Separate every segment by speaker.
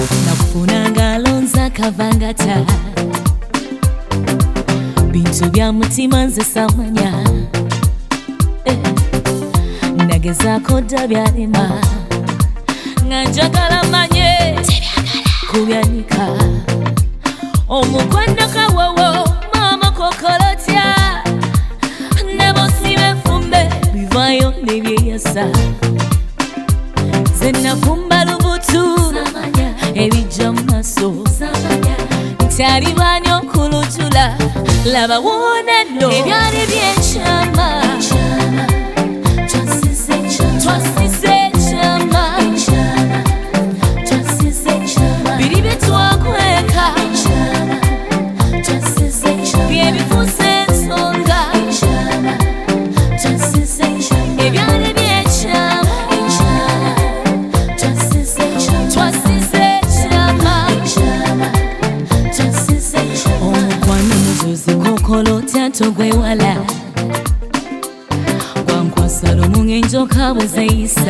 Speaker 1: nafunanga lonza kavangata bintu bya mutima nze samanya nagezako dabyalema nga njagala manye kubyanika omukwano kawowo mama kokolotya nebosibe fumbe bivayo nebyeyasa zenafumba lubutu ebijja mumaso ntyalibani okulutula laba woneno ebyali byenkyama twasise kyama biri byetwakweka byebifuse ensonga ebyali byenkyama omukwano muzuzi kokolotya togwewala gwankwasala omungenjoka bwe zeyisa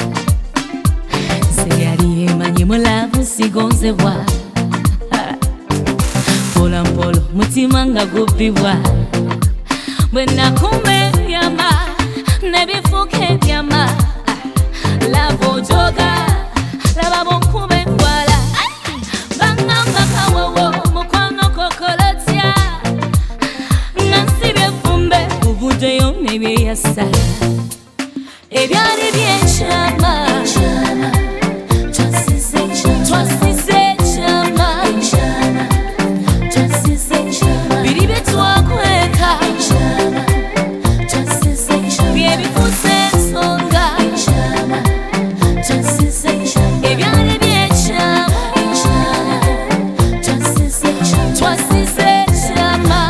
Speaker 1: seyali emanyi mulavu sigonzebwa mpolampola mutima nga gubbibwa bwe nakuma ebyama nebifuuka ebyama lava ojoga laba bonkuba engwala bangamba kawowo mukwano kokolotya nga nsibye fumbe buvuddeyo nebyeyasa ebyali byenkyama twasise kyama biri byetwakweka byebifuse ensonga ebyali byenkyama twasise kyama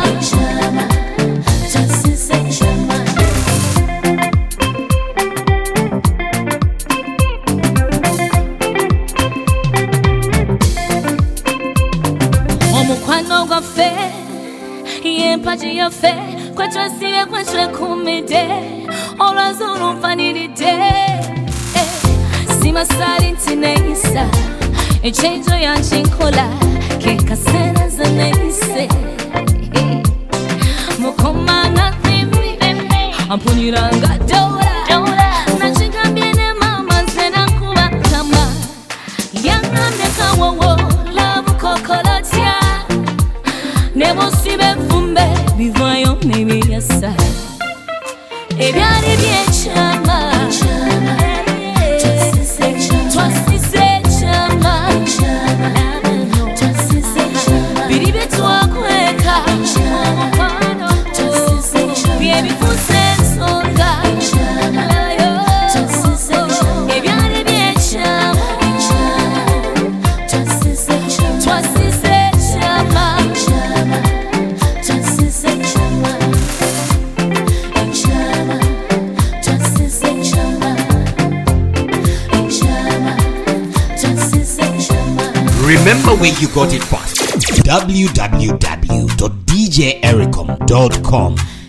Speaker 1: omukwano gwaffe yempaji yaffe kwetwesibye kwetwekumidde olwazi olumfaniridde simasali nti neyisa ekyenjo yankinkola kekaseera ze neyise mukomanga thimbi ampunyiranga dola nakigambye ne mama nze nankuba kama yangambye kawowo labukokolotya nebosibe fumbe bivayo nebyeyasa ebyali byenkyama twasise kyama biri byetwakweka omukwano byebifuse ensonga ebyali byenkyama twasise kyama
Speaker 2: Remember where you got it from. www.djericom.com